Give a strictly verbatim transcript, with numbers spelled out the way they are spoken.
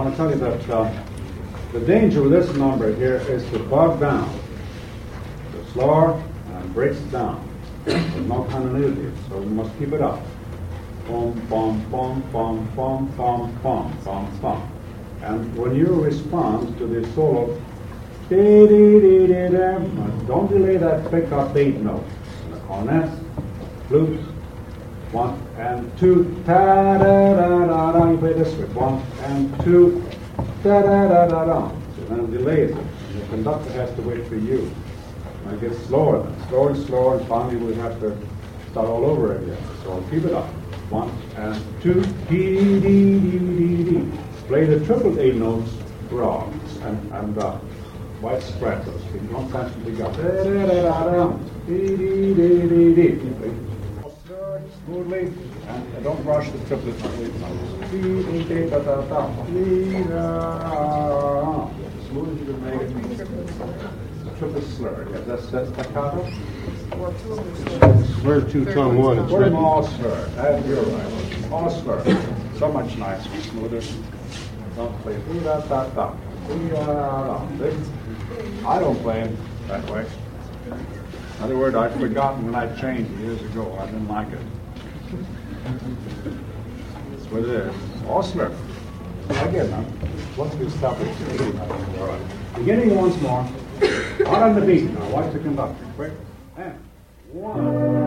want to tell you that uh, the danger with this number here is to bog down. The slower and breaks it down. There's no continuity, so we must keep it up. Bum, bum, bum, bum, bum, bum, bum, bum, bum. And when you respond to the solo, dee, dee, dee, dee, dee, don't delay that pick up eight notes. And the cornets, flutes, one and two, ta da da da da. You play this way, one and two, da da da da da. So then it delays it. And the conductor has to wait for you. And it gets slower then, slower and slower, and finally we have to start all over again. So keep it up. One and two, dee dee dee dee dee. Play the triple A notes raw and and uh, widespread those. You don't constantly go da da da da da, dee dee dee dee dee. Smoothly, and don't rush the triplet notes. Dee dee dee da da da, dee da. As smooth as you can make it. Triplet slur. Yeah, that's that's staccato. Slur two tone one. It's Put them written. all slur. That, you're right. All slur. So much nicer, smoother. Don't play dee da da da. Dee da da da. I don't play them that way. In other words, I'd forgotten when I changed years ago. I didn't like it. That's what it is. All slur. Again now. Once we stop it, all right. Beginning once more. Out on the beat now. Watch the conductor. Quick. And one.